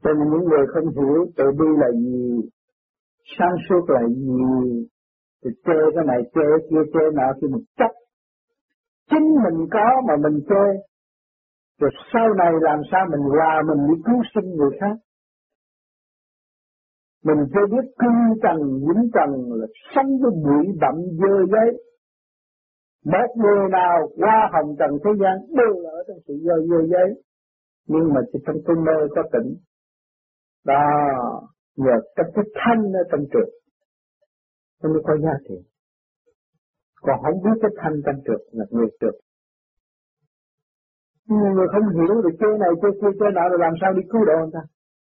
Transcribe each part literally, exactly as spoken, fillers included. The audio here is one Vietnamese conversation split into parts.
Cho nên những người không hiểu tự bi là gì, sáng suốt là gì, thì chê cái này chê cái kia chê nọ thì mình chấp. Chính mình có mà mình chê, rồi sau này làm sao mình hòa mình đi cứu sinh người khác. Mình chưa biết cưng trần, dính trần là sống với bụi bặm dơ giấy. Một người nào qua hồng trần thế gian đều ở trong sự dơ dơ giấy. Nhưng mà chỉ trong cơn mơ có tỉnh. Đó, nhờ cách cái thanh ở trong trượt, nó mới có giá trị. Còn không biết cái thanh trong trượt là người trượt. Nhưng người không hiểu được chơi này chơi kia chơi nọ rồi làm sao đi cứu độ người ta.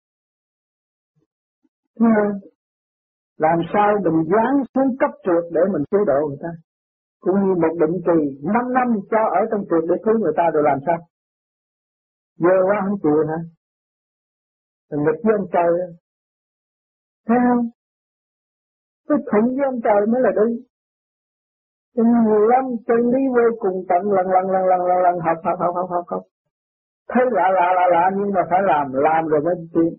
Làm sao mình dán xuống cấp trượt để mình cứu độ người ta. Cũng như một định kỳ năm năm cho ở trong trượt để cứu người ta rồi làm sao. Giờ quá không chịu hả? Mình nghịch với ông trời. Thấy không? Cái thuận với ông trời mới là đúng. Cho nên nhiều lắm, chân lý vô cùng tận lần lần lần lần lần lần học học học học học học. Thấy lạ lạ lạ lạ nhưng mà phải làm, làm rồi mới tiến.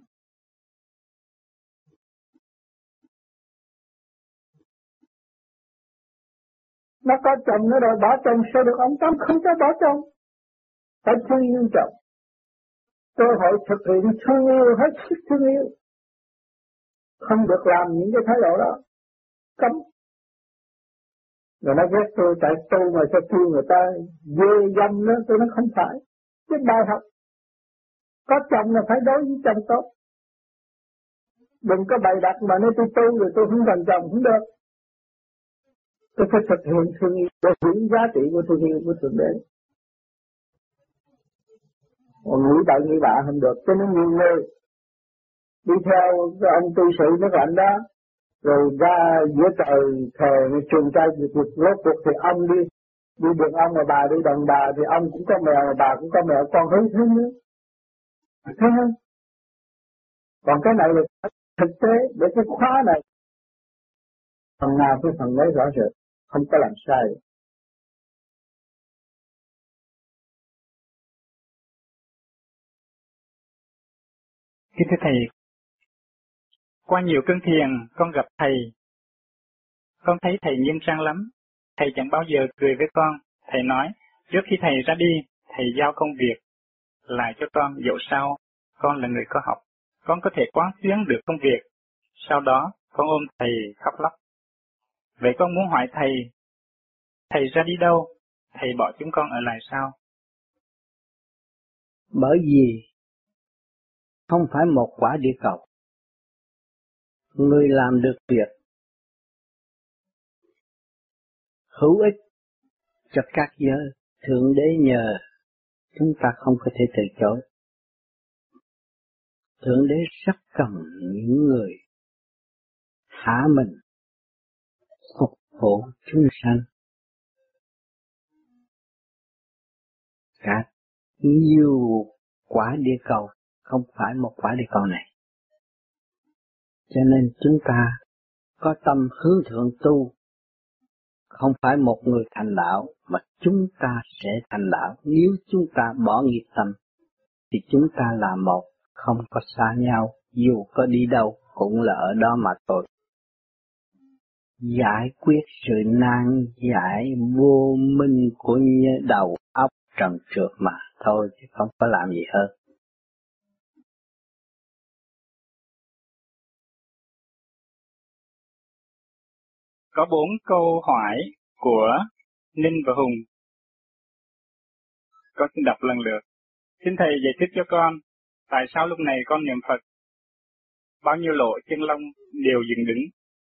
Nó có chồng nó rồi bỏ chồng sao được, ông Tâm không cho bỏ chồng. Phải thương yêu chồng. Cơ hội thực hiện thương yêu hết sức thương yêu. Không được làm những cái thái độ đó. Cấm. Rồi nó ghét tôi tại tôi mà sao thương người ta dê dâm đó, tôi nói không phải. Cái bài học. Có chồng là phải đối với chồng tốt. Đừng có bày đặt mà nếu tôi tu rồi tôi không cần chồng không được. Tôi phải thực hiện thương yêu để hưởng giá trị của thương yêu của Thượng Đế. Còn nghĩ bậy nghĩ bạ không được. Cho nên nhiều người đi theo cái ông tu sĩ nó rảnh đó, rồi ra giữa trời thề trường trai việc việc lốt cuộc thì ông đi đi đường ông mà bà đi đàn bà thì ông cũng có mèo mà bà cũng có mèo, con thấy thế nữa. Thấy không? Còn cái này là thực tế để cái khóa này phần nào cái phần đấy rõ rệt, không có làm sai. Kính thưa Thầy, qua nhiều cơn thiền con gặp Thầy, con thấy Thầy nghiêm trang lắm. Thầy chẳng bao giờ cười với con. Thầy nói, trước khi Thầy ra đi, Thầy giao công việc lại cho con, dẫu sao con là người có học. Con có thể quán xuyến được công việc. Sau đó, con ôm Thầy khóc lóc. Vậy con muốn hỏi Thầy, Thầy ra đi đâu? Thầy bỏ chúng con ở lại sao? Bởi vì không phải một quả địa cầu. Người làm được việc hữu ích cho các giới, Thượng Đế nhờ chúng ta không có thể từ chối. Thượng Đế rất cần những người hạ mình phục vụ chúng sanh. Cả nhiều quả địa cầu, không phải một quả địa cầu này. Cho nên chúng ta có tâm hướng thượng tu, không phải một người thành đạo, mà chúng ta sẽ thành đạo. Nếu chúng ta bỏ nghiệp tâm, thì chúng ta là một, không có xa nhau, dù có đi đâu cũng là ở đó mà thôi. Giải quyết sự nan giải vô minh của đầu óc trần trượt mà thôi, chứ không có làm gì hơn. Có bốn câu hỏi của Ninh và Hùng. Con xin đọc lần lượt. Xin Thầy giải thích cho con, tại sao lúc này con niệm Phật, bao nhiêu lỗ chân lông đều dựng đứng?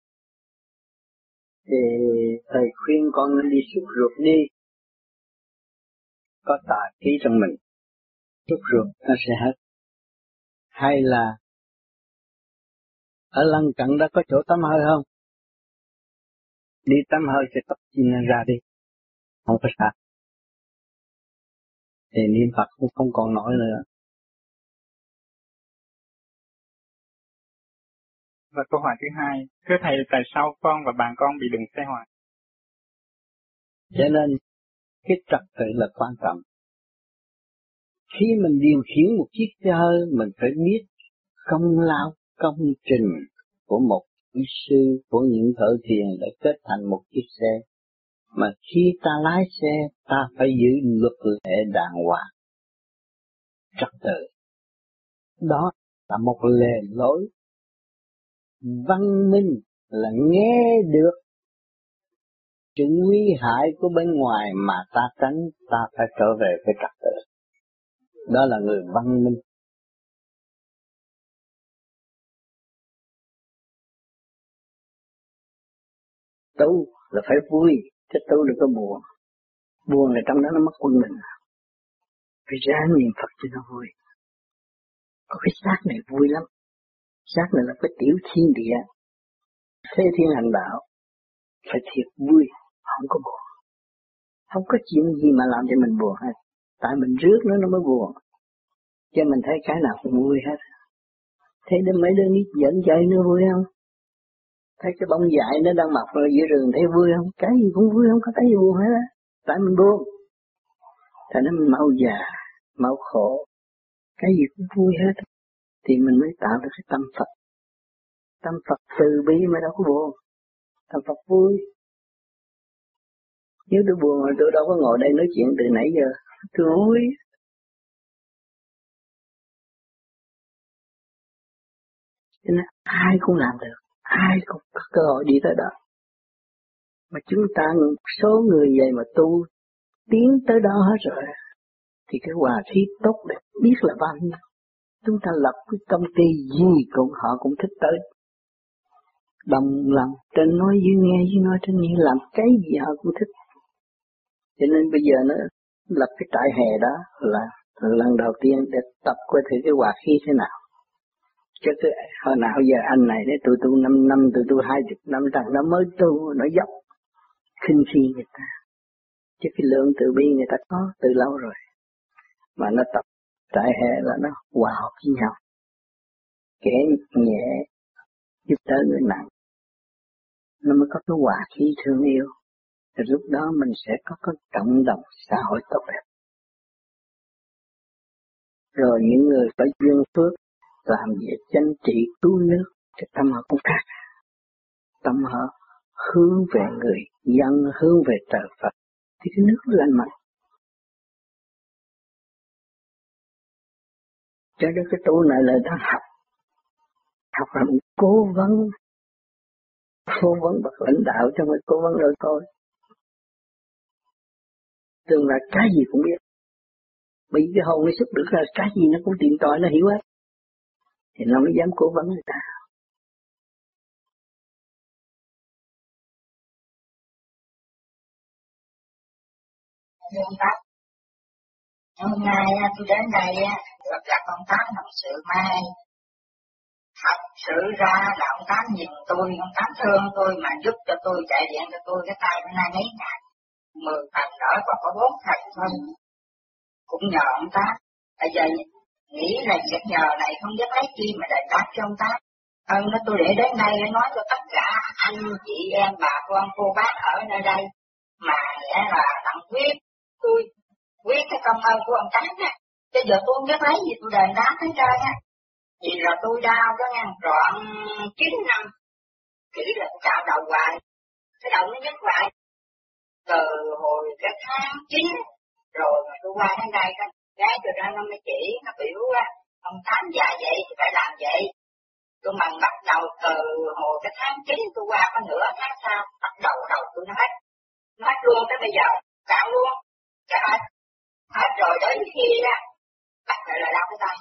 Thì Thầy khuyên con nên đi xúc ruột đi. Có tà khí trong mình, xúc ruột nó sẽ hết. Hay là ở lân cận đó có chỗ tắm hơi không? Đi tắm hơi sẽ tập chi ra đi, không có sao. Thì niệm Phật cũng không còn nổi nữa. Và câu hỏi thứ hai, thưa Thầy, tại sao con và bạn con bị đường xe hoại? Cho nên cái trật tự là quan trọng. Khi mình điều khiển một chiếc xe hơi, mình phải biết công lao, công trình của một kỹ sư, của những thợ thiền đã kết thành một chiếc xe. Mà khi ta lái xe, ta phải giữ luật lệ đàng hoàng, trật tự. Đó là một lề lối văn minh, là nghe được sự nguy hại của bên ngoài mà ta tránh, ta phải trở về với trật tự. Đó là người văn minh. Tu là phải vui, chứ tu đừng có buồn. Buồn là trong đó nó mất quân mình. Phải ráng niệm Phật cho nó vui. Có cái xác này vui lắm. Xác này là cái tiểu thiên địa. Thế thiên hành đạo. Phải thiệt vui, không có buồn. Không có chuyện gì mà làm cho mình buồn hết. Tại mình rước nó nó mới buồn. Chứ mình thấy cái nào cũng vui hết. Thấy đến mấy đứa nít dẫn chơi nó vui không? Thấy cái bông dại nó đang mọc ở giữa rừng thấy vui không? Cái gì cũng vui, không có cái gì buồn hết á. Tại mình buồn. Tại nó mình mau già, mau khổ. Cái gì cũng vui hết. Thì mình mới tạo được cái tâm Phật. Tâm Phật từ bi mà đâu có buồn. Tâm Phật vui. Nếu tôi buồn rồi tôi đâu có ngồi đây nói chuyện từ nãy giờ. Tôi vui. Cho nên ai cũng làm được. Ai cũng có cơ hội đi tới đó. Mà chúng ta số người vậy mà tu tiến tới đó hết rồi. Thì cái hòa khí tốt đẹp biết là bao nhiêu. Chúng ta lập cái công ty gì cũng họ cũng thích tới. Đồng lòng trên nói dưới nghe dưới nói trên nghe làm cái gì họ cũng thích. Cho nên bây giờ nó lập cái trại hè đó là lần đầu tiên để tập coi thử cái hòa khí thế nào. Chứ cái hồi nào giờ anh này đấy tụi tôi năm năm tụi tôi hai chục năm rằng nó mới tu nó dốc khinh khi người ta. Chứ cái lượng từ bi người ta có từ lâu rồi. Mà nó tập trại hè là nó hòa hợp với nhau. Kẻ nhẹ giúp đỡ người nặng. Nó mới có cái hòa khí thương yêu. Thì lúc đó mình sẽ có cái cộng đồng xã hội tốt đẹp. Rồi những người có duyên phước làm việc chánh trị cứu nước, cái tâm họ cũng khác. Tâm họ hướng về người dân, hướng về trời Phật, thì cái nước nó lành mạnh. Cho nên cái tu này là đang học. Học là một cố vấn. Cố vấn bậc lãnh đạo cho mấy cố vấn đôi tôi. Tương lai cái gì cũng biết. Bởi vì cái hồn nó xuất được ra cái gì nó cũng tìm tòi, nó hiểu hết. Thì nó mới dám cố vấn người ta. Lương Pháp. Hôm nay tôi đến đây được gặp ông Tám thật sự may. Thật sự ra là ông Tám nhìn tôi, ông Tám thương tôi mà giúp cho tôi, chạy điện cho tôi cái tay bữa nay mấy ngày. Mười phần đỡ còn có bốn phần thôi. Cũng nhờ ông Tám. Bây giờ nghĩ là việc nhờ này không biết lấy chi mà đền đáp cho ông Tám. Ơn nó tôi để đến đây để nói cho tất cả anh chị em bà con cô bác ở nơi đây mà lẽ là tặng quyết tôi quyết cái công ơn của ông Tám á. Chứ giờ tôi không biết lấy gì tôi đền đáp hết trơn á. Vì là tôi đau có ngăn trọn chín năm. Chỉ là tôi cạo đầu hoài. Cái đầu nó nhức hoài. Từ hồi cái tháng chín rồi mà tôi qua đến đây đó. Gái tôi ra nó mới chỉ, nó biểu á. Ông Tám già vậy thì phải làm vậy. Tôi mần bắt đầu từ hồi cái tháng chín tôi qua có nửa tháng sau. Bắt đầu đầu tôi nó hết. Nó hết luôn tới bây giờ. Cạo luôn. Cái hết. Hết rồi đến khi á. Bắt lại là đau cái tay.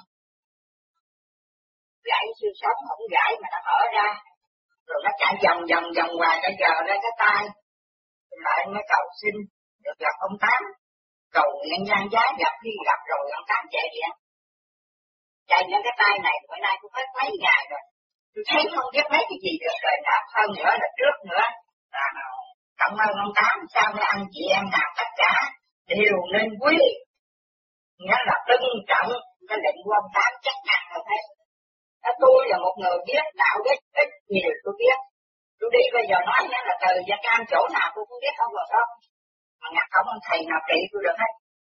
Gãy xương sống không gãy mà nó hở ra. Rồi nó chạy vòng vòng vòng hoài nó giờ lên cái tay. Lại mới cầu xin được gặp ông Tám. Cầu nguyện gian giá gặp khi gặp rồi ông Tám chạy điện. Chạy lên cái tay này bữa nay cũng hết mấy ngày rồi. Tôi thấy không biết mấy cái gì được rồi đạp hơn nữa là trước nữa. Là cảm ơn ông Tám sao mấy anh chị em nào tất cả đều nên quý. Nghĩa là trân trọng cái lệnh của ông Tám chắc chắn là thế. Tôi là một người biết đạo đức ít nhiều tôi biết. Tôi đi bây giờ nói nhé là từ Gia Cam chỗ nào tôi cũng biết không rồi không. Mà ngặt không thầy nào trị tôi được hết.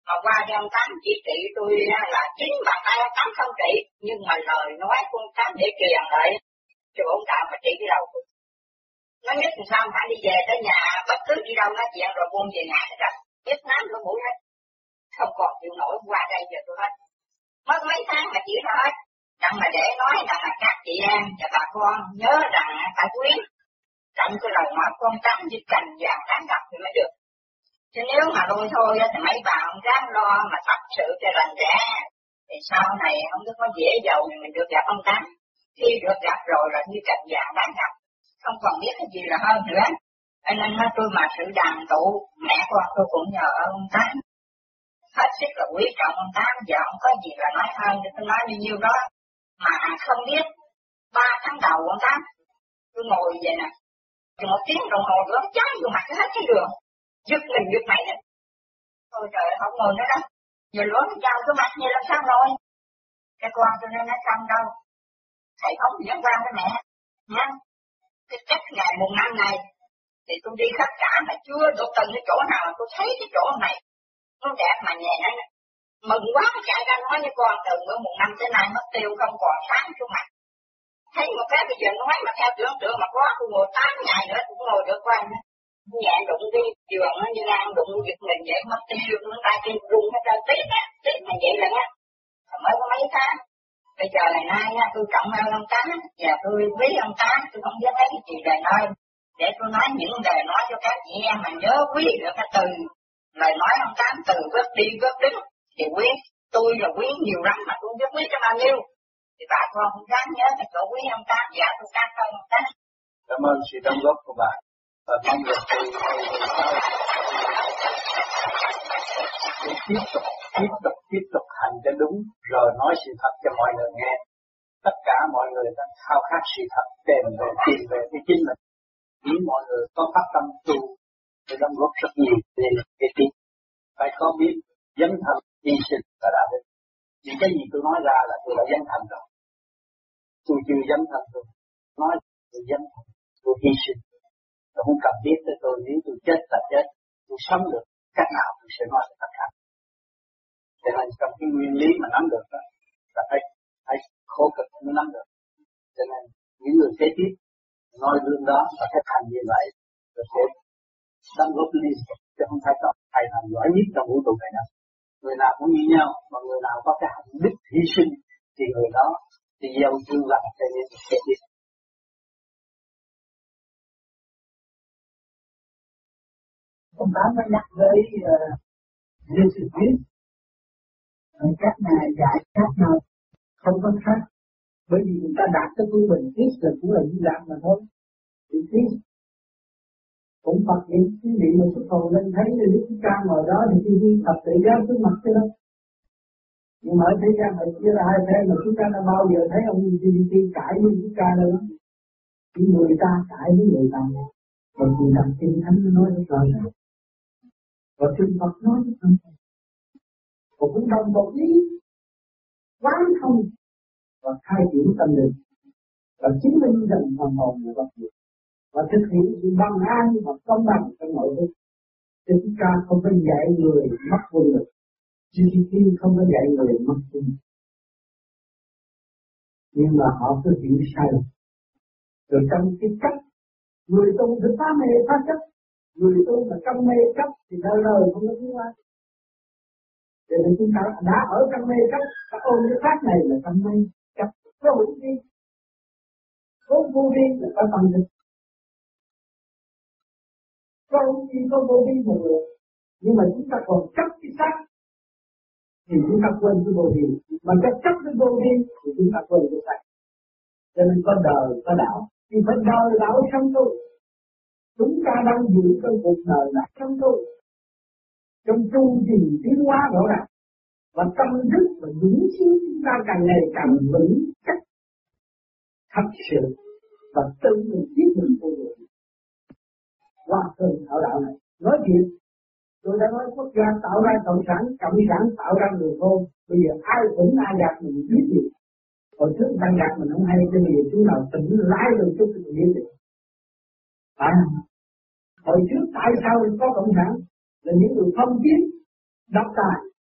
Mà qua đây ông Tám chỉ trị tôi là chính bàn tay ông Tám không trị, nhưng mà lời nói của ông Tám để truyền lại cho ông Tám mà trị cái đầu tôi. Nó nhất làm sao phải đi về tới nhà, bất cứ đi đâu nói chuyện rồi buông về nhà hết rồi, nhất nám nó mũi hết, không còn chịu nổi qua đây giờ tôi hết. Mất mấy tháng mà chỉ ra hết, rằng mà để nói rằng là các chị em và bà con nhớ rằng phải quý trọng cái lời nói của ông Tám như cành vàng đáng gặp thì mới được. Chứ nếu mà lôi thôi thì mấy bà không dám lo mà tập sự cho rành rẽ, thì sau này không có dễ giàu thì mình được gặp ông Tám. Khi được gặp rồi là như cành vàng đáng gặp, không còn biết cái gì là hơn nữa. Cho nên tôi mà sự đàn tụ mẹ con tôi cũng nhờ ông Tám. Hết sức là quý trọng ông Tám, giờ không có gì là nói hơn, thì tôi nói bao nhiêu đó. Mà không biết, ba tháng đầu ông Tám, tôi ngồi vậy nè, thì một tiếng đồng hồ nữa cháy vô mặt hết cái đường. Giật mình giật mày nè. Thôi trời ơi, không ngồi nữa đó. Giờ lúa nó trao cái mặt như làm sao rồi. Cái con tôi nên nó không đâu. Thầy không dẫn qua với mẹ. Nha. Cái cách ngày mùng năm này, thì tôi đi khắp cả mà chưa được từng cái chỗ nào mà tôi thấy cái chỗ này. Nó đẹp mà nhẹ nè. Mừng quá chạy ra nói với con từ bữa mùng năm tới nay mất tiêu không còn sáng xuống mặt. Thấy một cái bây giờ nói mà theo tưởng tượng mà có tôi ngồi tám ngày nữa cũng ngồi được qua nữa. Nhẹ đụng đi giường nó như đang đụng giật mình vậy mất tiêu nó tay chân rung hết trơn tiếc á, tiếc mà vậy là á. Mới có mấy tháng. Bây giờ ngày nay á, tôi trọng ơn ông Tám và tôi quý ông Tám, tôi không biết mấy cái gì để nói. Để tôi nói những lời nói cho các chị em mà nhớ quý được cái từ lời nói ông Tám, từ bước đi bước đứng thì quý. Tôi là quý nhiều lắm mà tôi không biết quý cho bao nhiêu. Thì bà con cũng dám nhớ cái chỗ quý ông Tám, dạ tôi cảm ơn ông Tám. Cảm ơn sự đóng góp của bà. Và mong được tôi tiếp tục, tiếp tục, tiếp tục hành cho đúng, rồi nói sự thật cho mọi người nghe. Tất cả mọi người đang khao khát sự thật, tìm về, tìm về cái chính mình. Nếu mọi người có phát tâm tu, thì đóng góp rất nhiều về cái tin. Phải có biết dấn thân, hy sinh và đạo đức. Những cái gì tôi nói ra là tôi đã dấn thân rồi. Tôi chưa dấn thân tôi. Nói tôi dấn thân, tôi hy sinh. Tôi không cần biết tới tôi, nếu tôi chết là chết. Tôi sống được, cách nào tôi sẽ nói cho tất cả. Cho nên trong cái nguyên lý mà nắm được đó, là phải, phải khổ cực mới nắm được. Cho nên những người kế tiếp nói lương đó và thực hành như vậy, rồi sẽ đóng góp liên tục, chứ không phải có thầy nào giỏi nhất trong vũ trụ này đâu. Người nào cũng như nhau, mà người nào có cái hạnh đức hy sinh thì người đó thì giàu dương lành cho nên kế tiếp. Ông Tám mới nhắc với Giê Xu Christ, các ngài dạy khác nhau, không có khác, bởi vì người ta đạt tới quân bình Christ là cũng là Di Lặc mà thôi. Thì Christ cũng Phật vậy, cái vị mà xuất hồn lên thấy Đức Chúa Cha ngồi đó thì khi đi tập tự giáo trước mặt thế đó. Nhưng mà ở thế gian này chưa là hai thế mà chúng ta đã bao giờ thấy ông Di Di cãi với Chúa Cha đâu. Chỉ người ta cãi với người ta, còn người ta kinh thánh nó nói rất rõ ràng. Và Kinh Phật nói rất rõ ràng. Và cũng đồng một ý quán thông và khai triển tâm linh và chứng minh rằng hoàn hồn là bất diệt và thực hiện sự bằng an và công bằng trong nội thức. Thì chúng ta không có dạy người mất quân lực, G D P không có dạy người mất quân lực, nhưng mà họ cứ hiểu sai lầm. Rồi trong cái cách người tu thì phá mê phá chấp, người tu mà trong mê chấp thì đời đời không có tiến qua. Cho nên chúng ta đã ở trong mê chấp, ta ôm cái pháp này là trong mê chấp, có hữu vi, có vô vi là có tâm thức. Có hữu vi, có vô vi một người, nhưng mà chúng ta còn chấp cái xác thì chúng ta quên cái vô vi, mà chấp chấp cái vô vi thì chúng ta quên cái xác. Cho nên có đời, có đạo, thì phải đời đạo sống tu. Chúng ta đang giữ trong cuộc đời là sống tu, trong tu trình tiến hóa rõ ràng, và tâm thức và dũng khí chúng ta càng ngày càng vững chắc, thật sự và tự mình biết mình tu được. Qua cơn thảo đạo này, nói chuyện, tôi đã nói quốc gia tạo ra cộng sản, cộng sản tạo ra người khôn. Bây giờ ai cũng ai gạt mình biết gì. Hồi trước đang gạt mình không hay, cho bây giờ chúng nào tỉnh lái được chút thì biết được. À, hồi trước tại sao có cộng sản? Là những người không biết, độc tài,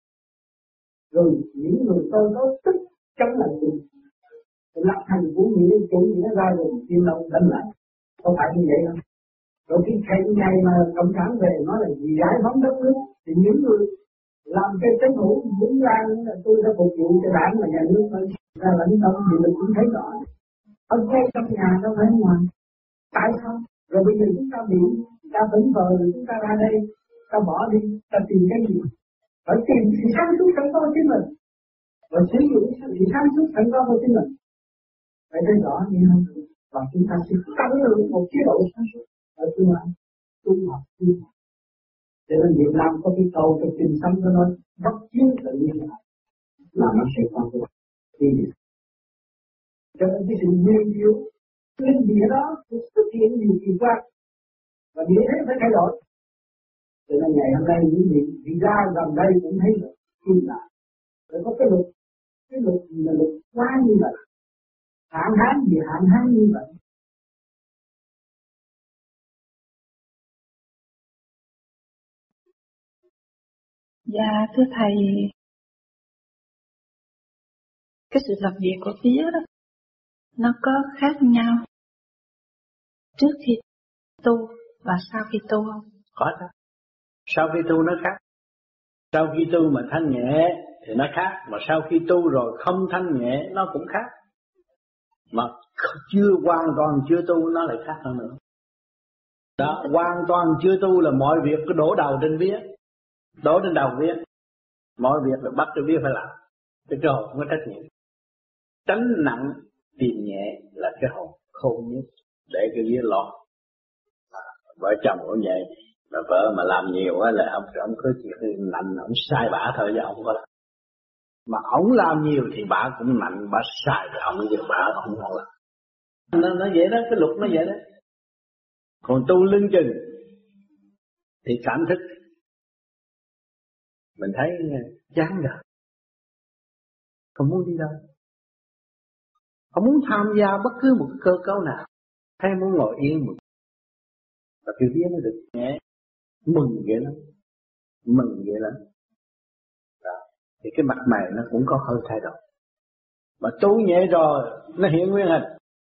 Rồi những người tôi có tức chống lại tôi, lập thành của nghĩa chủ nghĩa ra rồi tiên đâu đánh lại, không phải như vậy đâu. Rồi khi thầy ngày mà cộng sản về nói là vì giải phóng đất nước thì những người làm cái chính phủ vững vàng là tôi đã phục vụ cho đảng và nhà nước thôi, ra lãnh tâm thì mình cũng thấy rõ. Ở ngay trong nhà đâu phải ngoài. Tại sao? Rồi bây giờ chúng ta bị, chúng ta vững vờ rồi chúng ta ra đây, ta bỏ đi, ta tìm cái gì? Phải tìm sự sáng suốt sẵn có chính mình, và sử dụng sự sáng suốt sẵn có của chính mình. Phải thấy rõ như không? Và chúng ta sẽ tăng lượng một chế độ sáng suốt ở tương lai, tu học, tu học. Cho nên Việt Nam có cái câu trong kinh sách nó nói bất chiến tự nhiên là nó sẽ còn được. Cho nên cái sự nguyên diệu linh địa đó xuất hiện nhiều kỳ qua và địa thế phải thay đổi. Cho nên ngày hôm nay những vị vị ra gần đây cũng thấy được khi là phải có cái luật, cái luật gì là luật quá như vậy, hạn hán gì hạn hán như vậy. Dạ thưa thầy, cái sự làm việc của vía đó nó có khác nhau trước khi tu và sau khi tu không? Có đó. Sau khi tu nó khác. Sau khi tu mà thanh nhẹ thì nó khác, mà sau khi tu rồi không thanh nhẹ nó cũng khác. Mà chưa hoàn toàn chưa tu nó lại khác hơn nữa. Đó, hoàn toàn chưa tu là mọi việc cứ đổ đầu trên vía, đổ trên đầu vía, mọi việc là bắt cho vía phải làm, cái hồn không có trách nhiệm. Tránh nặng tìm nhẹ là cái hồn khôn nhất để cái vía lo. À, vợ chồng cũng vậy, mà vợ mà làm nhiều á là ông ông cứ chỉ nạnh, ông sai bả thôi chứ ông có làm. Mà ông làm nhiều thì bả cũng nạnh, bả sai rồi ông giờ bả không ngon làm. Nó nó vậy đó, cái luật nó vậy đó. Còn tu lưng chừng thì cảm thức mình thấy chán rồi, không muốn đi đâu, không muốn tham gia bất cứ một cơ cấu nào, hay muốn ngồi yên một và cái vía nó được nhẹ, mừng vậy lắm, mừng vậy lắm. Đó. Thì cái mặt mày nó cũng có hơi thay đổi, mà tu nhẹ rồi nó hiện nguyên hình.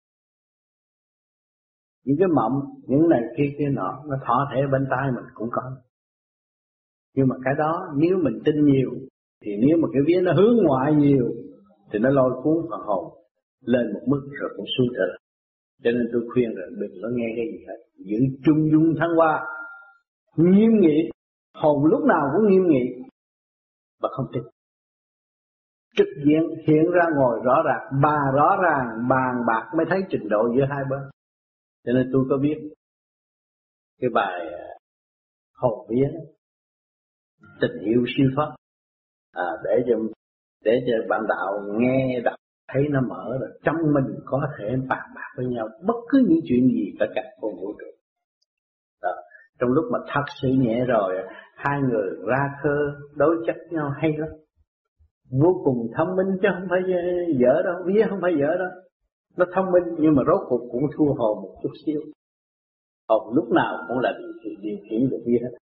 Những cái mộng, những này kia kia nọ, nó thọ thể bên tai mình cũng có. Nhưng mà cái đó nếu mình tin nhiều, thì nếu mà cái vía nó hướng ngoại nhiều, thì nó lôi cuốn phần hồn lên một mức rồi cũng xuống trở lại. Cho nên tôi khuyên rằng đừng có nghe cái gì hết, giữ trung dung thăng hoa, nghiêm nghị, hồn lúc nào cũng nghiêm nghị và không tin. Trực diện hiện ra ngồi rõ ràng, bà rõ ràng bàn bạc mới thấy trình độ giữa hai bên. Cho nên tôi có viết cái bài hồn vía tình yêu siêu pháp, à, để cho để cho bạn đạo nghe đọc thấy nó mở rồi, trong mình có thể bàn bạc với nhau bất cứ những chuyện gì cả cả con vũ trụ. Đó. Trong lúc mà thật sự nhẹ rồi, hai người ra khơi đối chất nhau hay lắm, vô cùng thông minh chứ không phải dở đâu, vía không phải dở đâu, nó thông minh nhưng mà rốt cuộc cũng thua hồn một chút xíu. Hồn lúc nào cũng là điều, điều khiển được vía hết.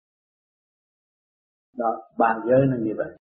Đó, ba giới nó như vậy.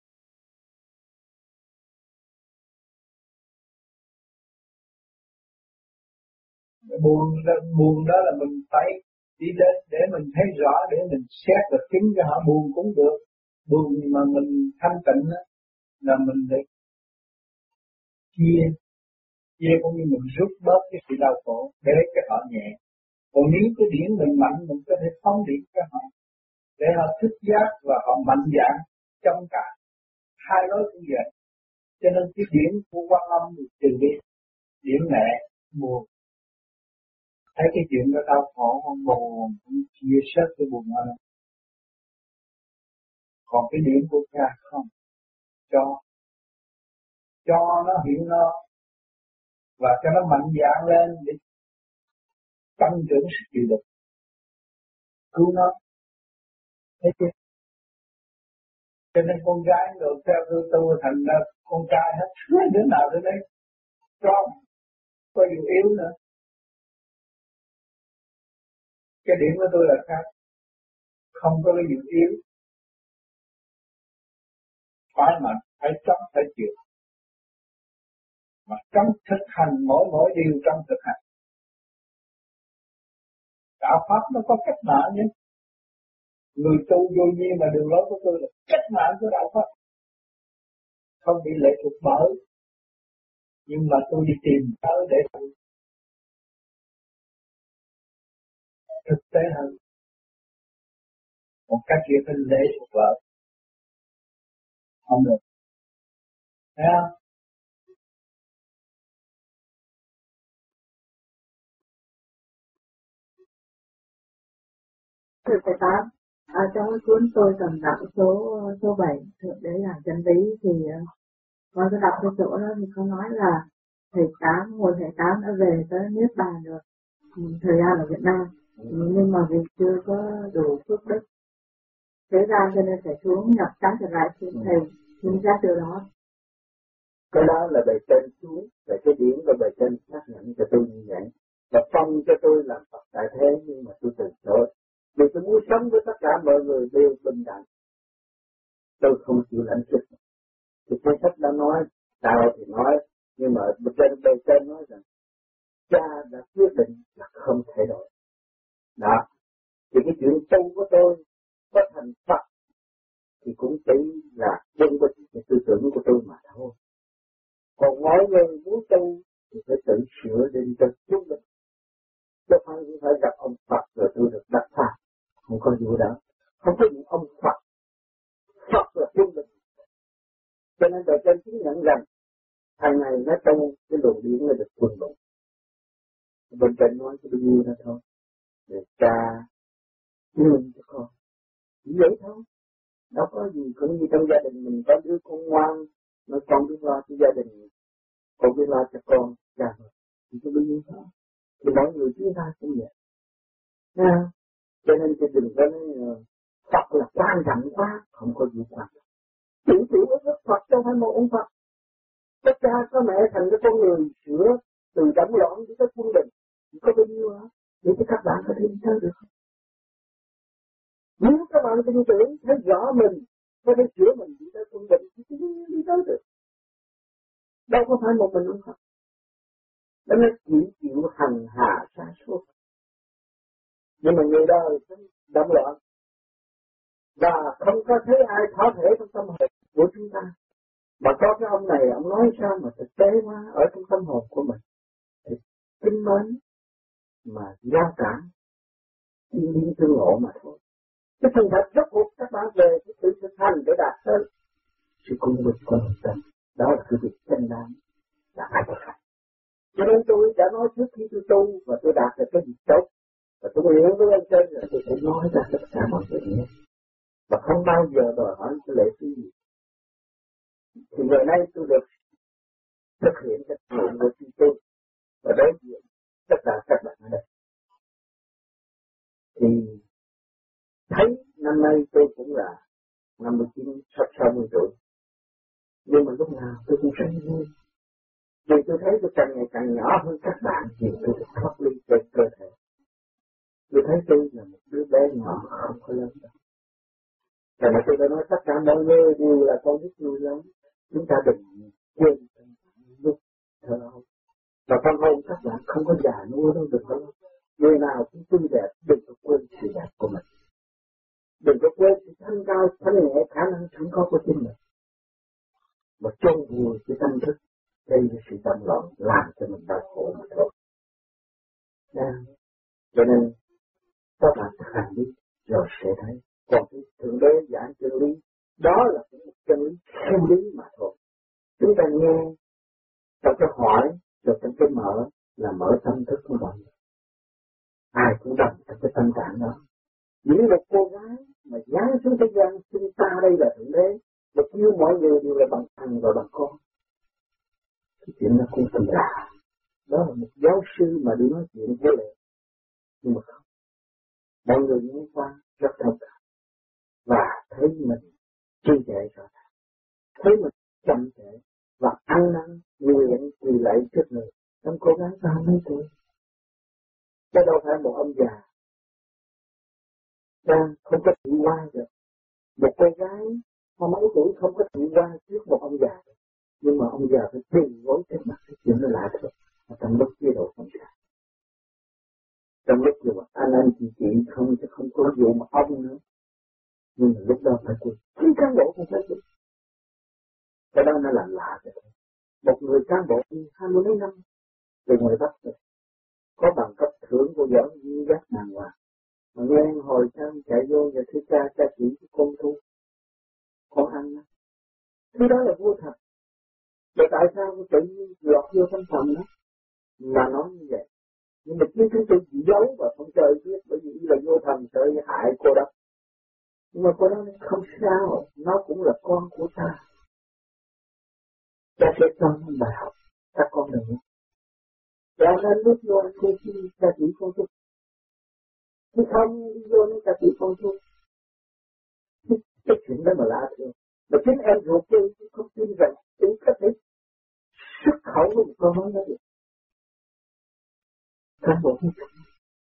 Buồn đó, buồn đó là mình phải đi đến để mình thấy rõ, để mình xét và chứng cho họ buồn cũng được. Buồn mà mình thanh tịnh đó, là mình để chia, chia cũng như mình rút bớt cái sự đau khổ để cho họ nhẹ. Còn nếu cái điển mình mạnh, mình có thể phóng điện cho họ, để họ thức giác và họ mạnh dạn trong cả hai lối cũng vậy. Cho nên cái điển của Quan Âm từ bi, điển mẹ buồn, thấy cái chuyện đó đau khổ không buồn, cũng chia sẻ cái buồn hơn. Còn cái điểm của cha không, cho cho nó hiện nó và cho nó mạnh dạn lên để tăng trưởng sức chịu đựng, cứu nó. Thấy chưa? Cho nên con gái rồi theo tôi tu thành ra con trai hết, đứa nào đến đấy strong, có dù yếu nữa. Cái điểm của tôi là khác, không có cái dù yếu, phải mạnh. phải chấp phải chịu. Mà trong thực hành mỗi mỗi điều trong thực hành. Đạo Pháp nó có cách mạng nhé. Người tu vô vi mà đường lối của tôi là cách mạng của đạo Pháp. Không bị lệ thuộc bởi. Nhưng mà tôi đi tìm tới để thực tế hơn. Một cách kia phải lệ thuộc vợ. Không được. Thấy không? Thưa Thầy Tám, à, trong cái cuốn tôi cần đọc số số bảy Thượng Đế là chân lý thì uh, con có đọc cái chỗ đó thì có nói là Thầy Tám, ngôi Thầy Tám đã về tới Niết Bàn được, thời gian ở Việt Nam, nhưng mà vì chưa có đủ phước đức, thế ra cho nên phải xuống nhập cánh trở lại xin Thầy xin ra điều đó. Cái đó là bề trên xuống, về cái điển và bề trên xác nhận cho tôi như vậy. Và phong cho tôi làm Phật tại thế, nhưng mà tôi từ chối. Vì tôi muốn sống với tất cả mọi người đều bình đẳng. Tôi không chịu lãnh sức. Thì cái sách đã nói, đạo thì nói, nhưng mà bề trên bề trên nói rằng cha đã quyết định là không thể đổi. Đó. Thì cái chuyện tu của tôi có thành Phật thì cũng chỉ là dân của cái tư tưởng của tôi mà thôi. Còn mọi người muốn tu thì phải tự sửa đến cho chúng mình. Chứ không phải gặp ông Phật rồi tôi được đắc pháp. Không có vụ đó. Không có những ông Phật. Phật là chúng mình. Cho nên đời trên chứng nhận rằng thằng này nó tu cái luồng điển là được quân đủ. Bên trên nói cái bao nhiêu đó thôi. Để cha thương cho con. Chỉ vậy thôi. Đâu có gì, cũng như trong gia đình mình có đứa con ngoan, nó con biết lo cho gia đình, con biết lo cho con, cha rồi. Thì có bao nhiêu đó. Thì mọi người chúng ta cũng vậy. Nha. Cho nên cái đừng có nói Phật là quan trọng quá, không có gì quan trọng. Chỉ chỉ với Đức Phật trong hai một ông Phật. Tất cả có mẹ thành cái con người sửa từ đẳng loạn đến tới quân bình. Chỉ có bao nhiêu hả? Vậy thì các bạn có thể đi tới được không? Nếu các bạn tin tưởng, thấy rõ mình, có thể sửa mình đi tới quân bình, thì đi tới được. Đâu có phải một mình ông Phật. Đó là chỉ chịu hành hạ sa số. Nhưng mà người đời động loạn. Và không có thấy ai thỏa thể trong tâm hồn của chúng ta. Mà có cái ông này, ông nói sao mà thực tế quá ở trong tâm hồn của mình. Thì kính mến mà giao cảm, thiên nhiên tương ngộ mà thôi. Cái phần thật rất cuộc các bạn về cái sự thực hành để đạt tới sự cung bình của nội tâm. Đó là cái việc chân đáng là phải thực hành. Cho nên tôi đã nói trước khi tôi tu và tôi đạt được cái gì tốt. Và tôi nguyện với anh trên là tôi sẽ nói ra tất cả mọi chuyện nhé. Và không bao giờ đòi hỏi cái lễ phí gì. Thì ngày nay tôi được thực hiện cái nguyện của chúng tôi và đối diện tất cả các bạn ở đây. Thì thấy năm nay tôi cũng là năm mươi chín, sắp sáu mươi tuổi. Nhưng mà lúc nào tôi cũng rất vui. Vì tôi thấy tôi càng ngày càng nhỏ hơn các bạn thì tôi được thoát ly trên cơ thể. Tôi thấy tôi là một đứa bé nhỏ không có lớn đâu. Và mà tôi đã nói tất cả mọi người đều là con biết nuôi lớn. Chúng ta đừng quên lúc thơ hồn. Và tâm hồn các bạn không có già nua đâu, đừng có. Người nào cũng tươi đẹp, đừng có quên sự đẹp của mình. Đừng có quên sự thanh cao, thanh nhẹ, khả năng sẵn có của chính mình. Mà chôn vùi cái tâm thức, đây là sự tâm loạn làm cho mình đau khổ mà thôi. Nha. Cho nên các bạn thực hành đi, rồi sẽ thấy. Còn cái Thượng Đế giảng chân lý, đó là một chân lý siêu lý mà thôi. Chúng ta nghe, trong cái hỏi, rồi trong cái mở, là mở tâm thức của mọi người. Ai cũng đồng trong cái tâm trạng đó. Những một cô gái mà giáng xuống thế gian, xin ta đây là Thượng Đế, và kêu mọi người đều là bằng thằng và bằng con. Cái chuyện nó cũng tầm lạ. Đó là một giáo sư mà đi nói chuyện với lệ. Nhưng mà không. Mọi người nghe qua rất thông cảm. Và thấy mình trì trệ rồi. Thấy mình chậm trễ. Và ăn năn, nguyện, quỳ lạy trước người. Trong cô gái ba mươi tuổi. Chứ đâu phải một ông già. Đang không có chịu qua được. Một cô gái Mà mấy tuổi không có chịu qua trước một ông già. Nhưng mà ông già phải tiền gối trước mặt cái chuyện nó lạ thật. Mà trong lúc chế độ không sao. Trong lúc như mà anh anh chị chị không chứ không có vụ mà ông nữa. Nhưng mà lúc đó phải quên. Chính cán bộ không phải quên. Cái đó nó làm lạ rồi. Một người cán bộ đi hai mươi mấy năm từ ngoài Bắc rồi. Có bằng cấp thưởng của giỏi như giác đàng hoàng. Mà nghe hồi sang chạy vô và thưa cha, cha chỉ cái con thu. Con ăn đó. Thứ đó là vô thật. Và tại sao tự nhiên lọt vô trong phòng đó mà nói như vậy? Nhưng mà chính chúng tôi chỉ giấu và không chơi biết bởi vì là vô thần sợ hại cô đó. Nhưng mà cô đó không sao, nó cũng là con của ta. Ta sẽ cho nó bài học, ta con đừng. Và nên lúc vô anh cô chi, ta chỉ con thuốc. Chứ không đi vô nên ta chỉ con thuốc. Cái chuyện đó mà lạ thường. Mà chính em ruột tôi không tin rằng tôi có thể xuất khẩu với một câu nói đó được. Cán bộ không thích.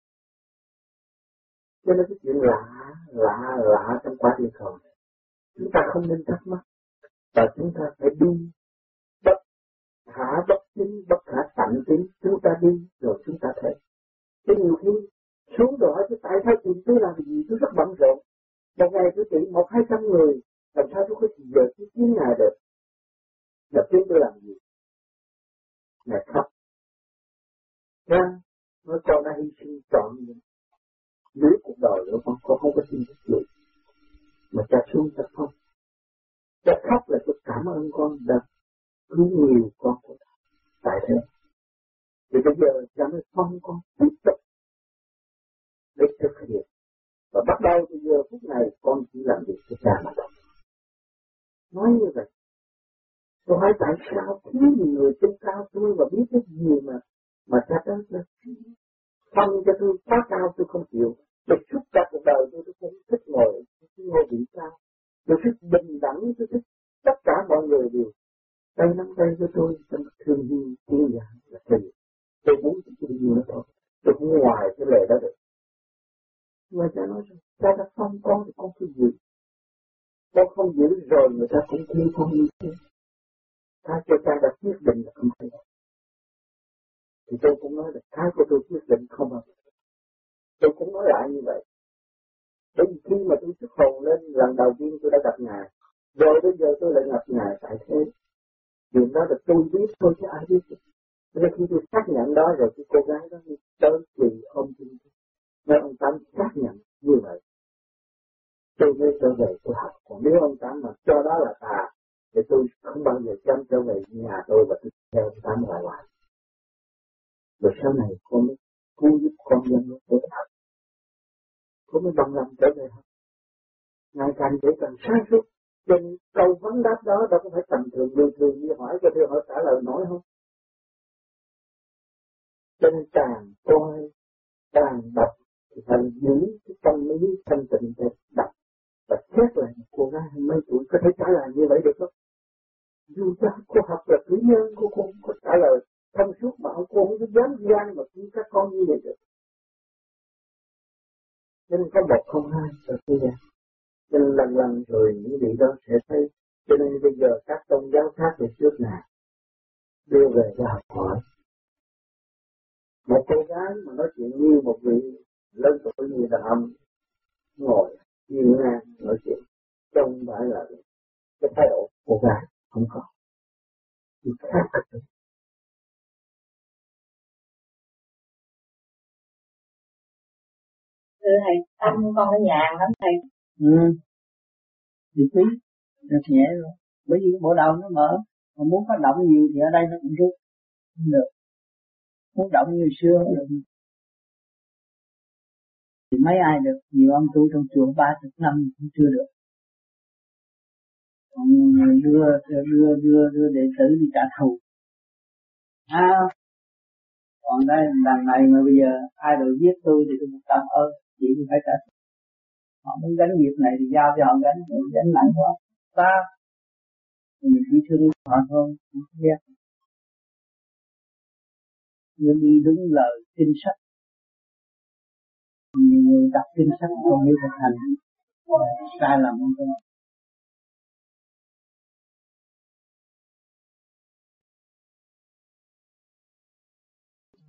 Cho nên cái chuyện lạ, lạ, lạ trong quá địa cầu này. Chúng ta không nên thắc mắc. Và chúng ta phải đi bất khả bất chính, bất khả tận tín. Chúng ta đi rồi chúng ta thấy. Chứ nhiều khi xuống rồi hỏi chứ tại sao chị tôi làm gì tôi rất bận rộn. Một ngày tôi chỉ một hai trăm người. Làm sao tôi có gì giờ tôi chín ngày được. Là tiếng tôi làm gì. Ngài khóc. Ra, nói con đã hy sinh trọn mình. Dưới cuộc đời nữa con, con không có xin được gì. Mà cha xuống cha khóc. Cha khóc là tôi cảm ơn con đã cứu nhiều con của ta. Tại thế. Thì bây giờ cha mới phong con tiếp tục để thực hiện. Và bắt đầu từ giờ phút này con chỉ làm việc cho cha mà thôi. Nói như vậy. Tôi hỏi tại sao thiếu người trên cao tôi và biết cái gì mà mà cha đó là phong cho tôi quá cao tôi không chịu. Tôi suốt cả cuộc đời tôi tôi không thích ngồi ngồi vị cao. Tôi thích bình đẳng, tôi thích tất cả mọi người đều tay nắm tay với tôi trong thương yêu tiếng giảng là gì. Tôi muốn tôi yêu nó thôi. Tôi không ngoài cái lệ đó được. Mà cha nói rằng cha đã phong con thì con phải giữ. Con không giữ rồi người ta cũng thương con như thế. Cái cho cha đã quyết định là không thay đổi. Thì tôi cũng nói là cái của tôi quyết định không bao giờ. Tôi cũng nói lại như vậy. Bởi vì khi mà tôi xuất hồn lên lần đầu tiên tôi đã gặp Ngài. Rồi bây giờ tôi lại gặp Ngài tại thế. Chuyện đó là tôi biết thôi chứ ai biết. Nên khi tôi xác nhận đó rồi cái cô gái đó tới quỳ ôm tôi. Nên ông Tám xác nhận như vậy. Tôi mới trở về tôi học. Còn nếu ông Tám mà cho đó là tà thì tôi không bao giờ dám trở về nhà tôi và tôi theo ông Tám lại lại. Rồi sau này con mới cứu giúp con dân của tôi học. Con mới bằng lòng trở về học. Ngày càng dễ càng sáng suốt. Trên câu vấn đáp đó đâu có phải tầm thường bình thường như hỏi cho tôi hỏi trả lời nói không. Cho nên càng coi, càng đọc thì phải giữ cái tâm lý thanh tịnh để đọc. Và xét lại một cô gái hai mấy tuổi có thể trả lời như vậy được không? Dù cho cô học là cử nhân, cô không có trả lời thông suốt mà cô không có dám gian mà cứu các con như vậy được. Nên có một không hai ở thế gian. Nên lần lần rồi những vị đó sẽ thấy. Cho nên bây giờ các tôn giáo khác về trước nào đưa về cho học hỏi. Một cô gái mà nói chuyện như một vị lớn tuổi như đàn ông ngồi như ngang nói chuyện không phải là cái thái độ cô gái không có. Thì khác cách được. Thưa thầy, tâm con nó nhàn lắm thầy. Ừ. Thì tí, nó nhẹ rồi. Bởi vì cái bộ đầu nó mở, mà muốn phát động nhiều thì ở đây nó cũng rút. Không được. Muốn động như xưa không được. Thì mấy ai được, nhiều ông tu trong chùa ba chục năm cũng chưa được. Còn đưa, đưa, đưa, đưa đệ tử đi trả thù. À, còn đây đằng này mà bây giờ ai được giết tôi thì tôi một cảm ơn, chỉ phải trả thù. Họ muốn gánh nghiệp này thì giao cho họ gánh, gánh nặng quá. Ta, mình chỉ thương họ thôi, không biết. Người đi đúng lời kinh sách. Nhiều người đọc kinh sách không hiểu thực hành, sai lầm không thôi.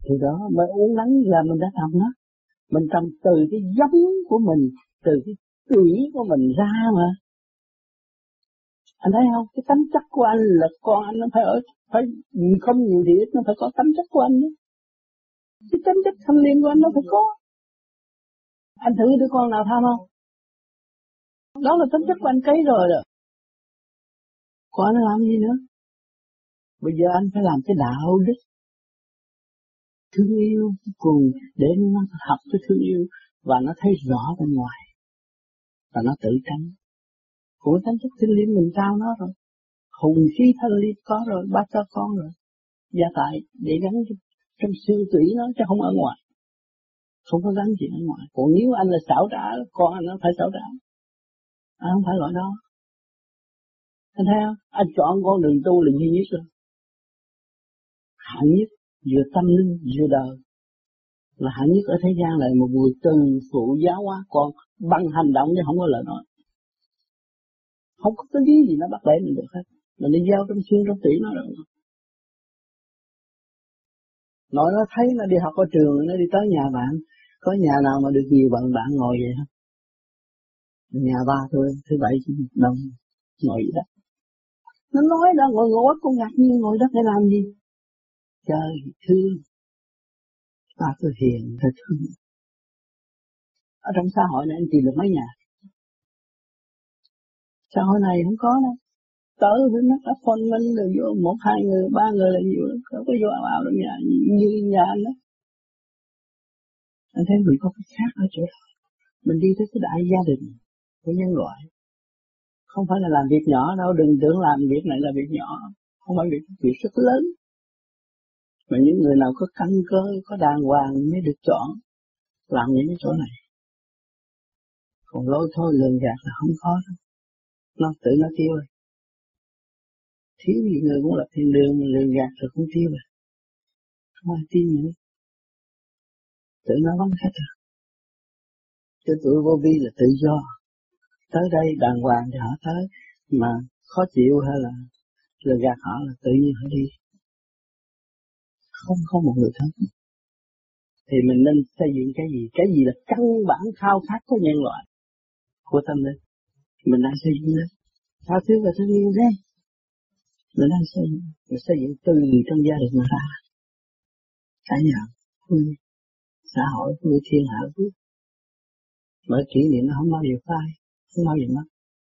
Thì đó, mới uống nắng là mình đã trồng nó. Mình trồng từ cái giống của mình, từ cái tủy của mình ra mà. Anh thấy không? Cái tánh chất của anh là con anh nó phải ở, phải không nhiều thì ít nó phải có tánh chất của anh nữa. Cái tánh chất thanh liêm của anh nó phải có. Anh thử đứa con nào tham không? Đó là tánh chất của anh cấy rồi rồi. Còn anh làm gì nữa? Bây giờ anh phải làm cái đạo đức thương yêu cùng để nó học cái thương yêu và nó thấy rõ bên ngoài và nó tự tránh. Của tánh chất thanh liêm mình trao nó rồi, hùng khí thanh liêm có rồi, bắt cho con rồi, gia tại để gắn trong xương tủy nó chứ không ở ngoài, không có gắn chuyện ở ngoài. Còn nếu anh là xảo trá, con anh nó phải xảo trá, anh không phải loại đó. Anh thấy không? Anh chọn con đường tu là duy nhất rồi, hạng nhất vừa tâm linh vừa đời, là hạng nhất ở thế gian này. Một người từ phụ giáo hóa con bằng hành động chứ không có lời nói, không có cái gì nó bắt bẻ mình được hết. Mình đi giao trong xương trong tủy nó rồi. Nói nó thấy nó đi học ở trường, nó đi tới nhà bạn, có nhà nào mà được nhiều bạn bạn ngồi vậy không? Nhà ba thôi, thứ bảy chủ nhật đông ngồi vậy đó. Nó nói đó, ngồi ngồi quá con ngạc nhiên, ngồi đó để làm gì? Trời thương, ta tôi hiền, ta thương. Ở trong xã hội này anh tìm được mấy nhà? Xã hội này không có đâu. Tới với mắt đã phân minh rồi vô một hai người, ba người là nhiều lắm, không có vô ảo ảo trong nhà như nhà anh đó. Anh thấy mình có cái khác ở chỗ đó. Mình đi tới cái đại gia đình của nhân loại. Không phải là làm việc nhỏ đâu, đừng tưởng làm việc này là việc nhỏ. Không phải việc, việc rất lớn. Mà những người nào có căn cơ, có đàng hoàng mới được chọn làm những cái chỗ này. Còn lôi thôi lường gạt là không có đâu. Nó tự nó tiêu rồi. Thiếu gì người cũng lập thiên đường mà lường gạt rồi cũng tiêu rồi. Không ai tin nữa. Tự nó vắng hết rồi. Cho tụi vô vi là tự do. Tới đây đàng hoàng thì họ tới. Mà khó chịu hay là lường gạt họ là tự nhiên họ đi. Không có một người thân. Thì mình nên xây dựng cái gì? Cái gì là căn bản khao khát của nhân loại, của tâm linh. Mình đang xây dựng đó. Tha thứ và thương yêu đấy. Mình đang xây dựng. Mình xây dựng từ trong gia đình mà ra. Cả nhà, vui, xã hội, vui, thiên hạ vui. Mỗi kỷ niệm nó không bao giờ phai, không bao giờ mất.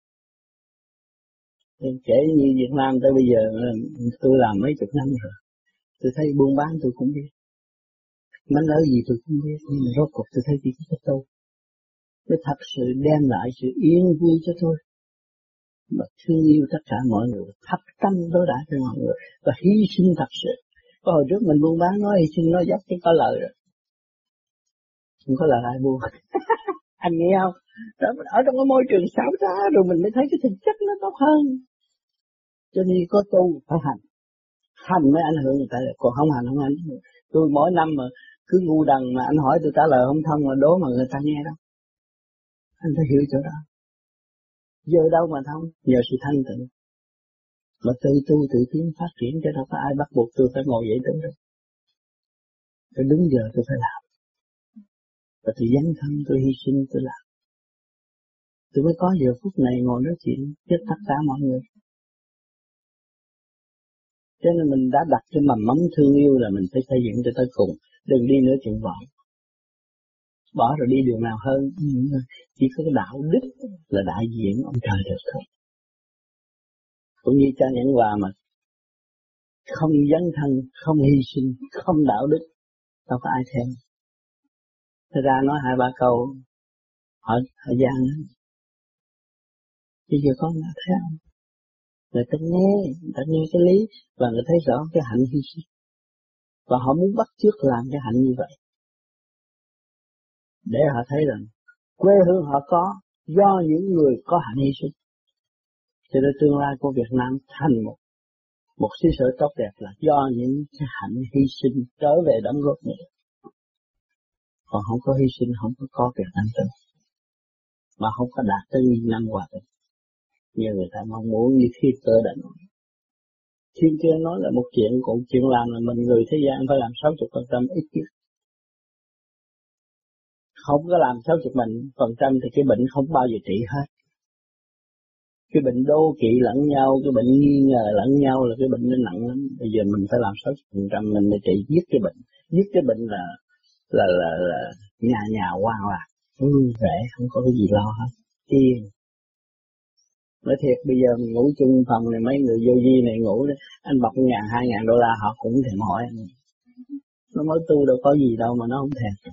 Kể như Việt Nam tới bây giờ, tôi làm mấy chục năm rồi. Tôi thấy buôn bán tôi cũng biết. Mánh ở gì tôi cũng biết, nhưng mà rốt cuộc tôi thấy chỉ có cái tu. Mới thật sự đem lại sự yên vui cho tôi. Và thương yêu tất cả mọi người, thật tâm đối đãi với mọi người, và hy sinh thật sự. Có hồi trước mình buôn bán nói hy sinh nói dốc chứ có lợi rồi. Không có lợi ai buôn. Anh nghe không? Đó, ở trong cái môi trường xảo trá rồi mình mới thấy cái thực chất nó tốt hơn. Cho nên có tu phải hành. Hành mới ảnh hưởng người ta, còn không hành không ảnh hưởng. Tôi mỗi năm mà cứ ngu đần mà anh hỏi tôi trả lời không thông mà đố mà người ta nghe đâu. Anh phải hiểu chỗ đó. Giờ đâu mà thông, nhờ sự thanh tịnh. Mà tự tu tự tiến phát triển cho đâu có ai bắt buộc tôi phải ngồi dậy đứng đâu. Tôi đứng giờ tôi phải làm. Và tôi dấn thân, tôi hy sinh, tôi làm. Tôi mới có giờ phút này ngồi nói chuyện với tất cả mọi người. Cho nên mình đã đặt cái mầm móng thương yêu là mình phải xây dựng cho tới cùng. Đừng đi nữa chuyện vọng. Bỏ rồi đi đường nào hơn. Chỉ có cái đạo đức là đại diện ông trời được thôi. Cũng như cha Nhẫn Hòa mà không dấn thân, không hy sinh, không đạo đức, đâu có ai theo. Thật ra nói hai ba câu hỏi thời gian đó. Bây giờ con đã thấy không? Người ta nghe, người ta nghe cái lý và người thấy rõ cái hạnh hy sinh. Và họ muốn bắt chước làm cái hạnh như vậy. Để họ thấy rằng quê hương họ có do những người có hạnh hy sinh. Cho nên tương lai của Việt Nam thành một một xứ sở tốt đẹp là do những cái hạnh hy sinh trở về đóng góp nữa. Còn không có hy sinh, không có có Việt Nam tốt. Mà không có đạt tới nghìn năm hòa bình. Như người ta mong muốn, như khi tôi đã nói. Thiên kia nói là một chuyện, còn chuyện làm là mình người thế gian phải làm sáu mươi phần trăm ít nhất. Không có làm sáu mươi phần trăm thì cái bệnh không bao giờ trị hết. Cái bệnh đố kỵ lẫn nhau, cái bệnh nghi ngờ lẫn nhau là cái bệnh nó nặng lắm. Bây giờ mình phải làm sáu mươi phần trăm mình để trị dứt cái bệnh. Dứt cái bệnh là là là, là nhà nhà hoang lạc, vui vẻ, không có cái gì lo hết. Yên. Nói thiệt bây giờ mình ngủ chung phòng này, mấy người vô vi này ngủ đấy, anh bọc ngàn hai ngàn đô la họ cũng thèm hỏi anh. Nó mới tu đâu có gì đâu mà nó không thèm.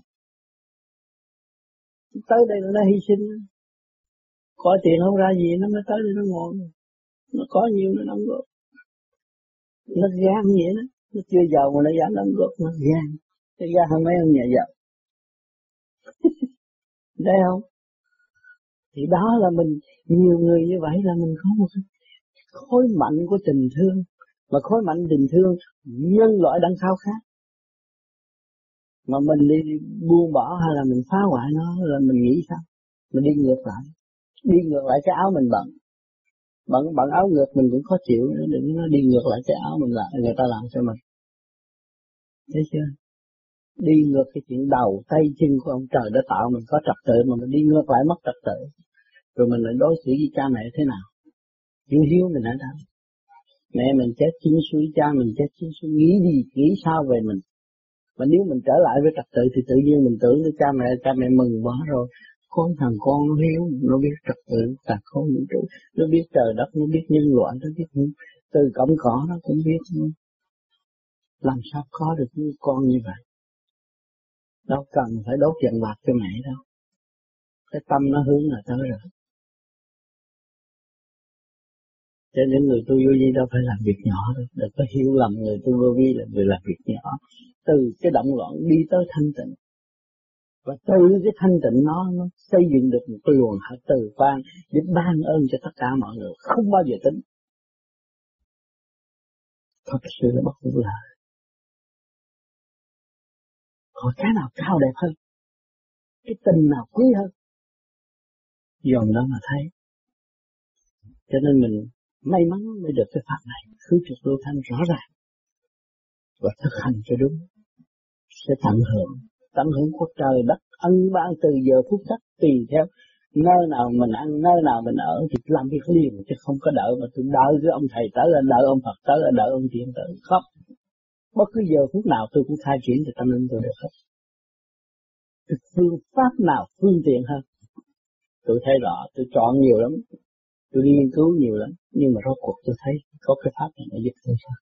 Tới đây nó hy sinh. Có tiền không ra gì nó mới tới đây nó ngồi. Nó có nhiều nó đóng góp. Nó gan vậy đó. Nó chưa giàu mà nó dám đóng góp. Nó gan. Cái gan hơn mấy ông nhà giàu. Thấy không? Thì đó là mình, nhiều người như vậy là mình có một khối mạnh của tình thương. Mà khối mạnh tình thương nhân loại đang khao khát. Mà mình đi buông bỏ hay là mình phá hoại nó là mình nghĩ sao? Mình đi ngược lại. Đi ngược lại cái áo mình bận. Bận, bận áo ngược mình cũng khó chịu. Đừng nó đi ngược lại cái áo mình lại, người ta làm cho mình. Thấy chưa? Đi ngược cái chuyện đầu, tay chân của ông trời đã tạo mình có trật tự mà mình đi ngược lại mất trật tự. Rồi mình lại đối xử với cha mẹ thế nào? Yêu hiếu mình ở đâu? Mẹ mình chết chín suối, cha mình chết chín suối, nghĩ gì, nghĩ sao về mình? Mà nếu mình trở lại với trật tự thì tự nhiên mình tưởng với cha mẹ, cha mẹ mừng quá rồi. Con thằng con nó hiếu, nó biết trật tự, cả con vũ trụ, nó biết trời đất, nó biết nhân loại, nó biết từ cổng cỏ nó cũng biết. Làm sao có được những con như vậy? Đâu cần phải đốt vàng bạc cho mẹ đâu. Cái tâm nó hướng là tới rồi. Cho nên người tu vô vi đâu phải làm việc nhỏ đâu. Đừng có hiểu lầm người tu vô vi là người làm việc nhỏ. Từ cái động loạn đi tới thanh tịnh. Và từ cái thanh tịnh nó, nó xây dựng được một cái luồng hạ từ quan để ban ơn cho tất cả mọi người. Không bao giờ tính. Thật sự là bất hủ lời. Hỏi cái nào cao đẹp hơn? Cái tình nào quý hơn? Dòng đó mà thấy. Cho nên mình may mắn mới được cái pháp này. Khứ trục lưu thanh rõ ràng. Và thực hành cho đúng. Sẽ tận hưởng. Tận hưởng của trời đất ân ban từ giờ phút khắc tùy theo nơi nào mình ăn, nơi nào mình ở thì làm việc liền chứ không có đợi mà tôi đợi cái ông thầy tới là đợi ông Phật tới là đợi ông Thiên tới. Không. Bất cứ giờ phút nào tôi cũng khai triển cho tâm linh tôi được hết. Cái phương pháp nào phương tiện hơn? Tôi thấy rõ, tôi chọn nhiều lắm, tôi nghiên cứu nhiều lắm, nhưng mà rốt cuộc tôi thấy có cái pháp này để giúp tôi thôi.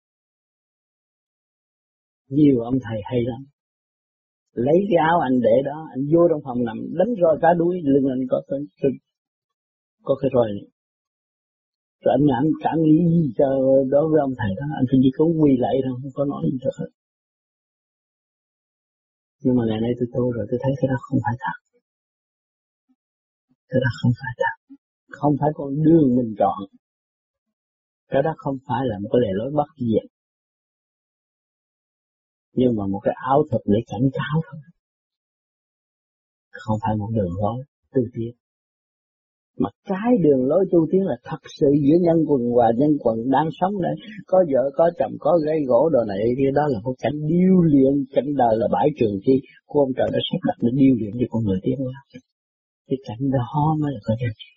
Nhiều ông thầy hay lắm. Lấy cái áo anh để đó, anh vô trong phòng nằm, đánh roi cá đuôi, lưng anh có cái, có cái roi này. Rồi anh cảm, cảm nghĩ gì cho đối với ông thầy đó, anh phải chỉ có quỳ lại thôi, không có nói gì hết. Nhưng mà ngày nay tôi tu rồi, tôi thấy cái đó không phải thật. Cái đó không phải thật. Không phải con đường mình chọn. Cái đó không phải là một cái lề lối bất diệt. Nhưng mà một cái áo thuật để cảnh cáo thôi. Không phải một đường lối tu tiến. Mà cái đường lối tu tiến là thật sự giữa nhân quần và nhân quần đang sống đấy. Có vợ, có chồng, có gây gỗ đồ này kia, đó là một cảnh điêu luyện. Cảnh đời là bãi trường thi của ông trời đã sắp đặt để điêu luyện cho con người tiến qua. Cái cảnh đó mới là có giá trị.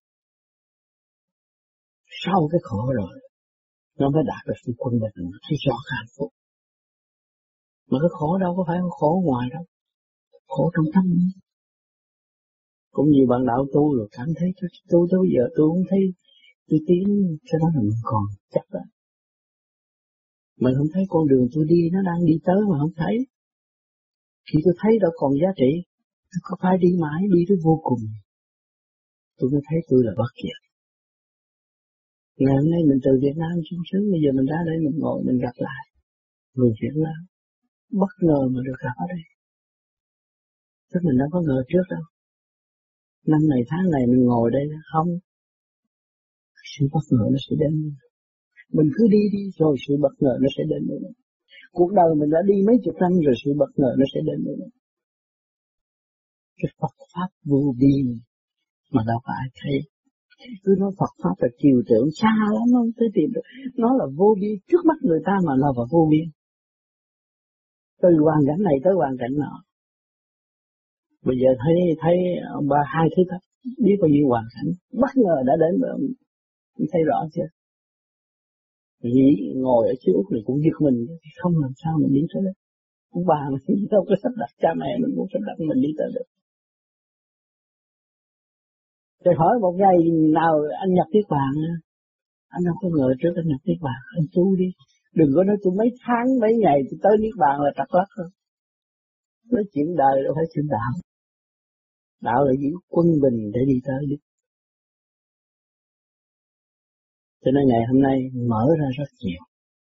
Sau cái khổ rồi, nó mới đạt được sự quân bình, sự rõ hạnh phúc. Mà cái khổ đâu có phải khổ ngoài đâu. Khổ trong tâm. Cũng như bạn đạo tu rồi cảm thấy tu tới bây giờ tôi không thấy tôi tiến, cho đó là mình còn chắc đó. Mình không thấy con đường tôi đi nó đang đi tới mà không thấy. Khi tôi thấy đâu còn giá trị, tôi có phải đi mãi, đi tới vô cùng. Tôi mới thấy tôi là bất diệt. Ngày hôm nay mình từ Việt Nam xuống sướng, bây giờ mình ra đây mình ngồi mình gặp lại người Việt Nam. Bất ngờ mà được gặp ở đây. Tức mình đâu có ngờ trước đâu. Năm này tháng này mình ngồi đây không. Sự bất ngờ nó sẽ đến. Mình cứ đi đi rồi sự bất ngờ nó sẽ đến nữa. Cuộc đời mình đã đi mấy chục năm rồi sự bất ngờ nó sẽ đến nữa. Cái Phật Pháp vô vi mà đâu có ai thấy. Tôi nói Phật Pháp là chiều tượng xa lắm, không tới tìm được. Nó là vô biên, trước mắt người ta mà nó là vô biên. Từ hoàn cảnh này tới hoàn cảnh nọ. Bây giờ thấy thấy ông ba hai thứ thấp, biết bao nhiêu hoàn cảnh, bất ngờ đã đến với ông, thấy rõ chưa? Nghĩ ngồi ở trước thì cũng giật mình, không làm sao mình đi tới đó. Ông bà mà đâu có sắp đặt, cha mẹ mình cũng sắp đặt mình đi tới được. Rồi hỏi một ngày nào anh nhập Niết Bàn, anh không có ngờ trước anh nhập Niết Bàn, anh tu đi. Đừng có nói tôi mấy tháng, mấy ngày tôi tới Niết Bàn là trật lắc thôi. Nói chuyện đời đâu phải chuyện đạo. Đạo là giữ quân bình để đi tới đích. Cho nên ngày hôm nay mở ra rất nhiều.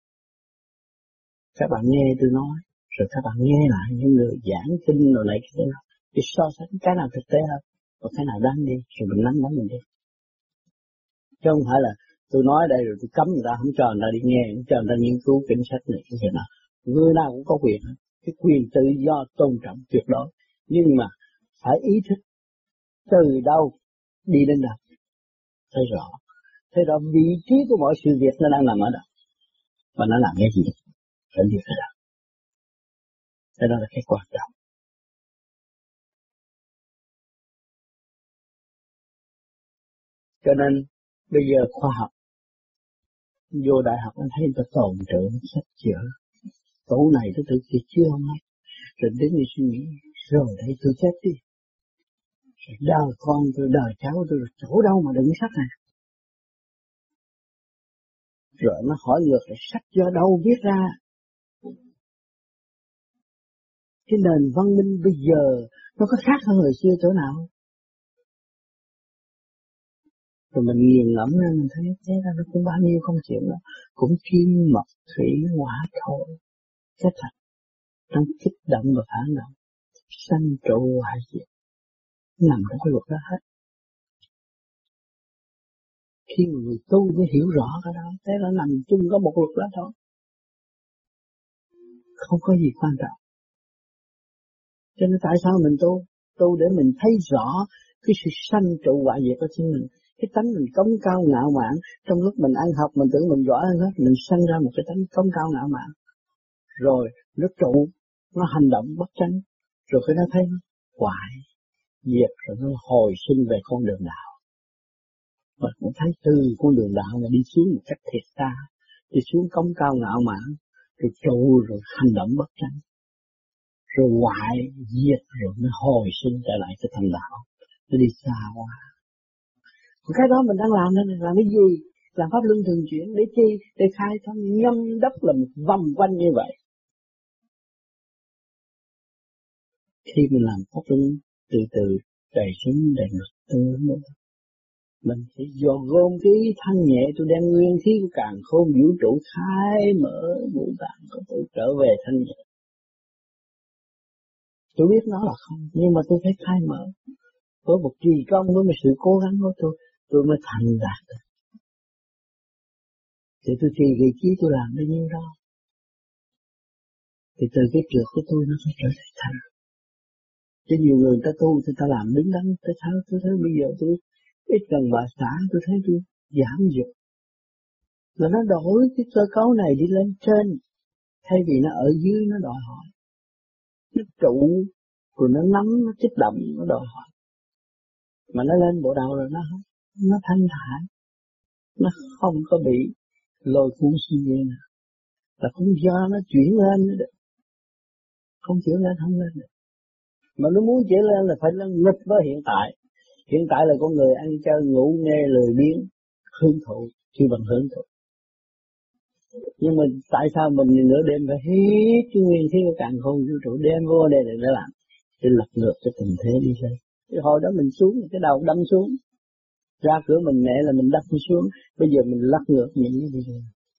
Các bạn nghe tôi nói, rồi các bạn nghe lại những người giảng kinh rồi này cái nào, thì so sánh cái nào thực tế hơn, và cái nào đáng đi, rồi mình nắm nắm mình đi. Chứ không phải là tôi nói đây rồi tôi cấm người ta, không cho người ta đi nghe, không cho người ta nghiên cứu kinh sách này cái gì nào. Người nào cũng có quyền, cái quyền tự do tôn trọng tuyệt đối, nhưng mà phải ý thức từ đâu đi đến đâu, thấy rõ. Thế đó vị trí của mọi sự việc nó đang nằm ở đâu, và nó làm cái gì, phải biết cái đó. Thế đó là cái quan trọng. Cho nên bây giờ khoa học, vô đại học anh thấy người ta tồn trữ sách chữa, tủ này tới tự kia chưa không hết, rồi đến đi suy nghĩ, rồi đây tôi chết đi, rồi đời con tôi, đời cháu tôi, rồi chỗ đâu mà đựng sách này. Rồi nó hỏi ngược lại sách do đâu viết ra. Cái nền văn minh bây giờ nó có khác hơn hồi xưa chỗ nào? Rồi mình nghiền ngẫm ra mình thấy thế ra nó cũng bao nhiêu công chuyện đó. Cũng kim mộc thủy hỏa thổ kết hợp trong kích động và phản động, sanh trụ hoại diệt, nằm trong cái luật đó hết. Khi mà người tu mới hiểu rõ cái đó, thế là nằm chung có một luật đó thôi, không có gì quan trọng. Cho nên tại sao mình tu? Tu để mình thấy rõ cái sự sanh trụ hoại diệt của chính mình. Cái tánh mình cống cao ngạo mạn, trong lúc mình ăn học mình tưởng mình giỏi hơn hết, mình sanh ra một cái tánh cống cao ngạo mạn. Rồi nó trụ, nó hành động bất chánh, rồi cái nó thấy nó hoại diệt, rồi nó hồi sinh về con đường đạo. Và cũng thấy từ con đường đạo mà đi xuống một cách thiệt xa, đi xuống cống cao ngạo mạn, rồi trụ rồi hành động bất chánh, rồi hoại diệt, rồi nó hồi sinh trở lại cái thành đạo. Nó đi xa quá. Còn cái đó mình đang làm nên làm cái gì? Làm pháp luân thường chuyển để chi? Để khai thông nhâm đốc là một vòng quanh như vậy. Khi mình làm pháp luân từ từ đầy xuống đầy ngực tương nữa, mình sẽ dò gom cái thanh nhẹ tôi đem nguyên khí của càn khôn vũ trụ khai mở ngũ tạng của tôi trở về thanh nhẹ. Tôi biết nó là không, nhưng mà tôi phải khai mở. Với một kỳ công, với một sự cố gắng của tôi, tôi mới thành đạt được. Thì tôi trì vị trí tôi làm bao nhiêu đó. Thì từ cái trượt của tôi nó phải trở thành thành. Chứ nhiều người ta tu, thì ta làm đứng đắn, tới sao tôi thấy bây giờ tôi ít gần bà xã, tôi thấy tôi giảm dục. Là nó đổi cái cơ cấu này đi lên trên, thay vì nó ở dưới nó đòi hỏi. Nó trụ, rồi nó nắm, nó kích động, nó đòi hỏi. Mà nó lên bộ đầu rồi nó nó thanh thản, nó không có bị lôi cuốn suy nghĩ nào. Là không do nó chuyển lên nữa được. Không chuyển lên không lên được. Mà nó muốn chuyển lên là phải nó nghịch với hiện tại. Hiện tại là con người ăn chơi ngủ nghe lười biếng, hưởng thụ, chỉ bằng hưởng thụ. Nhưng mà tại sao mình nửa đêm phải hít cái nguyên khí của càn khôn vũ trụ đem vô đây để làm? Để lật ngược cho tình thế đi lên. Cái hồi đó mình xuống, cái đầu đâm xuống. Ra cửa mình mẹ là mình đâm xuống. Bây giờ mình lật ngược những cái gì.